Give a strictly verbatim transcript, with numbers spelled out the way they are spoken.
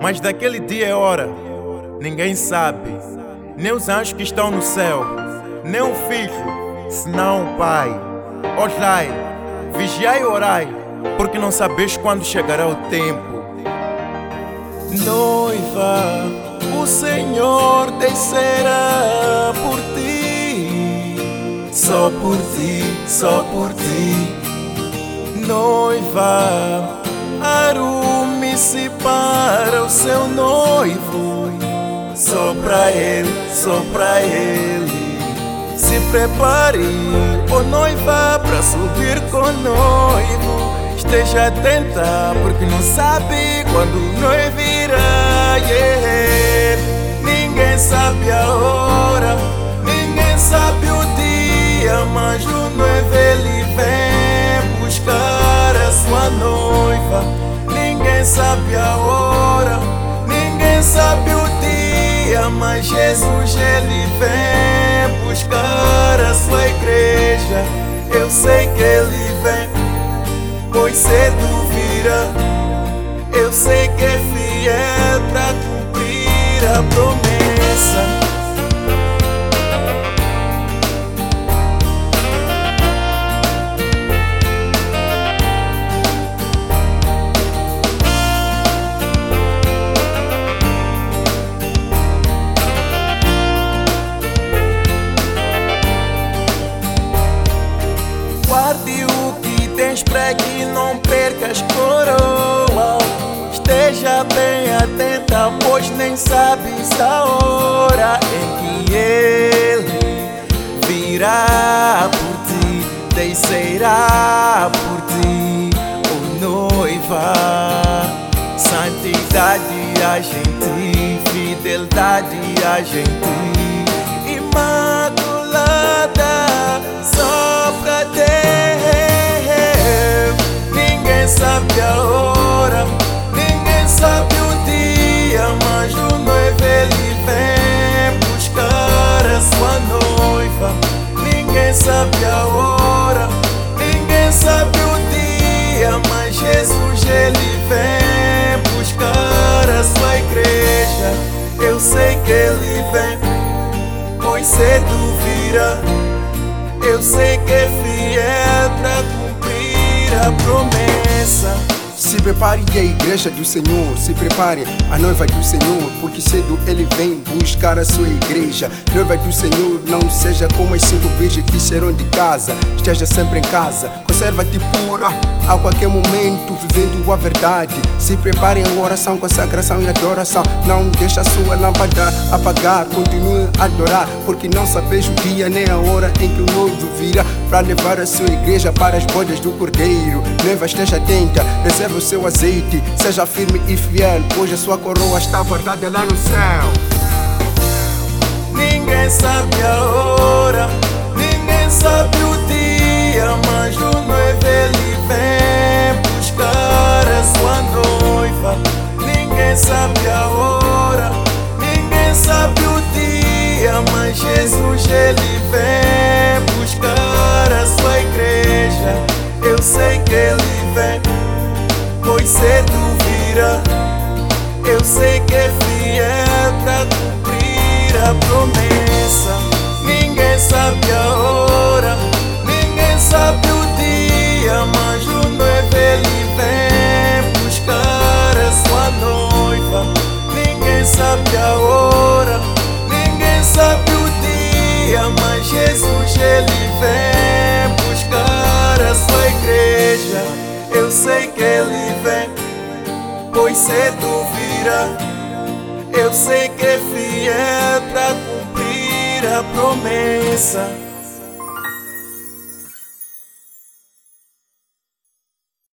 Mas daquele dia e hora, ninguém sabe, nem os anjos que estão no céu, nem o filho, senão o pai. Olhai, vigiai e orai, porque não sabeis quando chegará o tempo. Noiva, o Senhor descerá por ti, só por ti, só por ti. Noiva, arrume-se para o seu noivo, só pra ele, só pra ele. Se prepare, ó noiva, pra subir com o noivo. Esteja atenta, porque não sabe quando o noivo irá. Yeah. Ninguém sabe a hora, ninguém sabe o dia, mas o noivo ele vem buscar a sua noiva. Ninguém sabe a hora, ninguém sabe o dia, mas Jesus ele vem buscar a sua igreja. Eu sei que ele vem, pois cedo virá. Eu sei que é fiel pra cumprir a promessa. Guarde o que tens para que não percas coroa. Esteja bem atenta, pois nem sabes a hora em que ele virá por ti, descerá por ti, oh noiva. Santidade a gente, fidelidade a gente, imaculada só pra Deus. Ninguém sabe a hora, ninguém sabe o dia, mas o noivo ele vem buscar a sua noiva. Ninguém sabe a hora, ninguém sabe o dia, mas Jesus ele vem buscar a sua igreja. Eu sei que ele vem, pois cedo virá. Eu sei que é fiel pra cumprir a promessa. Se prepare a igreja do Senhor, se prepare a noiva do Senhor, porque cedo ele vem buscar a sua igreja. Noiva do Senhor, não seja como as cinco virgens que saíram de casa. Esteja sempre em casa, conserva-te pura a qualquer momento, vivendo a verdade. Se prepare em oração, consagração e adoração. Não deixa a sua lâmpada apagar, continue a adorar, porque não sabes o dia nem a hora em que o noivo virá para levar a sua igreja para as bodas do Cordeiro. Noiva, esteja atenta, reserva o seu azeite, seja firme e fiel, pois a sua coroa está guardada lá no céu. Ninguém sabe a hora, ninguém sabe o dia, mas o noivo ele vem buscar a sua noiva. Ninguém sabe a hora, ninguém sabe o dia, mas Jesus ele vem buscar a sua igreja. Eu sei que ele vem, pois cedo virá. Eu sei que é fiel pra cumprir a promessa. Ninguém sabe a hora, ninguém sabe o dia, mas o noivo ele vem buscar a sua noiva. Ninguém sabe a hora, ninguém sabe o dia, mas Jesus ele vem buscar a sua igreja. Eu sei que ele vem, pois cedo virá. Eu sei que é fiel pra cumprir a promessa.